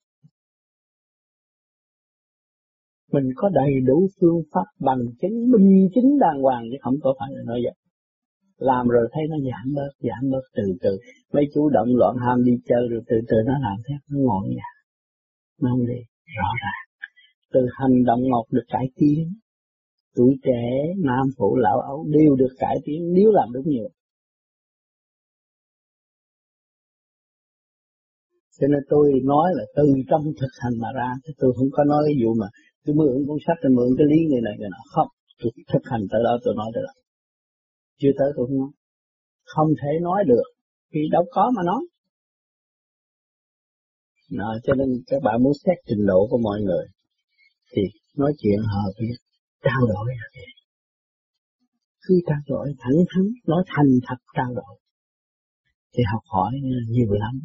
Mình có đầy đủ phương pháp bằng chứng, minh chứng đàng hoàng, chứ không có phải là nói vậy. Làm rồi thấy nó giảm bớt, giảm bớt từ từ. Mấy chú động loạn ham đi chơi rồi từ từ nó làm theo, nó ngồi nhà. Nó không đi, rõ ràng. Từ hành động ngọt được cải tiến. Tuổi trẻ, nam phụ, lão ấu đều được cải tiến nếu làm đúng nhiều. Cho nên tôi nói là từ trong thực hành mà ra, chứ tôi không có nói cái vụ mà tôi mượn cuốn sách, tôi mượn cái lý người này người nọ. Không, tôi thực hành tới đó tôi nói tới đó. Chưa tới tôi không nói. Không thể nói được, vì đâu có mà nói. Đó, cho nên các bạn muốn xét trình độ của mọi người thì nói chuyện hợp với trao đổi là kìa. Cứ trao đổi thẳng thắn, nói thành thật trao đổi thì học hỏi nhiều lắm.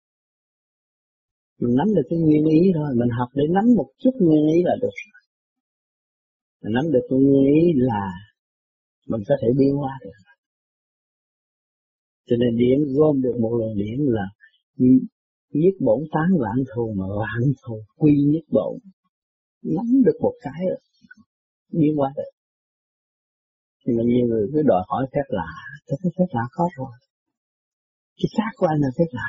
Mình nắm được cái nguyên ý thôi, mình học để nắm một chút nguyên ý là được. Mình nắm được cái nguyên ý là mình có thể biến hóa được. Cho nên điển gom được một luồng điển là nhất bổn tán vạn thù, mà vạn thù quy nhất bổn. Nắm được một cái rồi, biến hóa được. Nhưng mà nhiều người cứ đòi hỏi phép lạ, cái phép lạ có rồi. Cái xác của anh là phép lạ.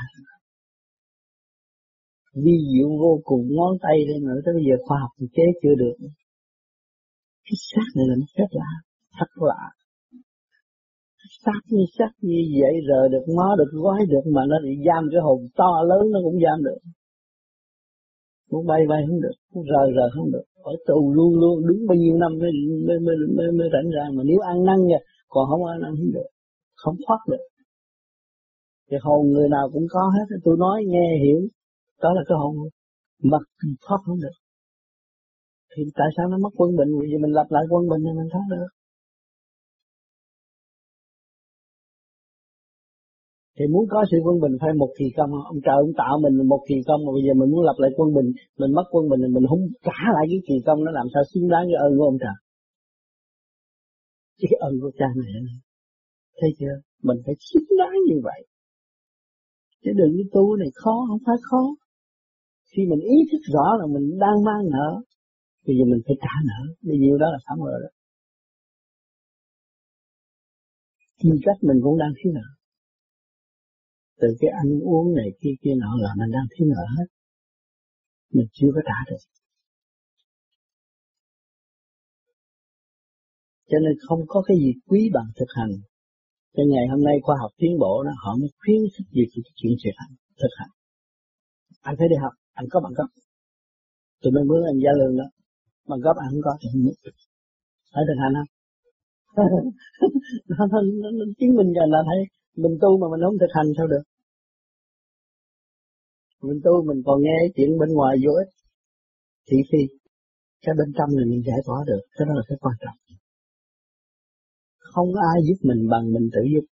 Vi diệu vô cùng, ngón tay lên nữa, tới bây giờ khoa học thì chế chưa được. Cái xác này là một phép lạ, thật lạ. Xác như xác như vậy rờ được, ngó được, gói được, mà nó bị giam cái hồn to lớn nó cũng giam được. Muốn bay bay không được, muốn rờ rờ không được. Ở tù luôn luôn, đứng bao nhiêu năm mới, mới, mới, mới, mới rảnh ra, mà nếu ăn năn nha, còn không ăn năn không được, không thoát được. Cái hồn người nào cũng có hết, tôi nói nghe hiểu, đó là cái hồn, mà thoát không được. Thì tại sao nó mất quân bình, vì mình lập lại quân bình thì mình thoát được. Thì muốn có sự quân bình phải một kỳ công, ông trời ông tạo mình một kỳ công, mà bây giờ mình muốn lập lại quân bình, mình mất quân bình thì mình không trả lại cái kỳ công, nó làm sao xứng đáng với ơn của ông trời. Chứ cái ơn của cha mẹ này, thấy chưa, mình phải xứng đáng như vậy. Chứ đừng cái tu này khó, không phải khó. Khi mình ý thức rõ là mình đang mang nợ, bây giờ mình phải trả nợ, bao nhiêu đó là xong rồi đó. Khi cách mình cũng đang thiếu nợ. Từ cái ăn uống này kia kia nọ là mình đang thiếu nợ hết. Mình chưa có trả được. Cho nên không có cái gì quý bằng thực hành. Cho ngày hôm nay khoa học tiến bộ đó, họ mới khuyến khích việc chuyện thực hành. Thực hành. Anh phải đi học, anh có bằng cấp. Tụi mình mướn anh Gia Lương đó. Bằng cấp anh không có thì không mướn. Phải thực hành không? nó, nó, nó, nó chứng minh ra là thấy mình tu mà mình không thực hành sao được. Mình tu mình còn nghe chuyện bên ngoài vô ích. Thị phi. Cái bên trong này mình giải tỏa được. Cái đó là cái quan trọng. Không ai giúp mình bằng mình tự giúp.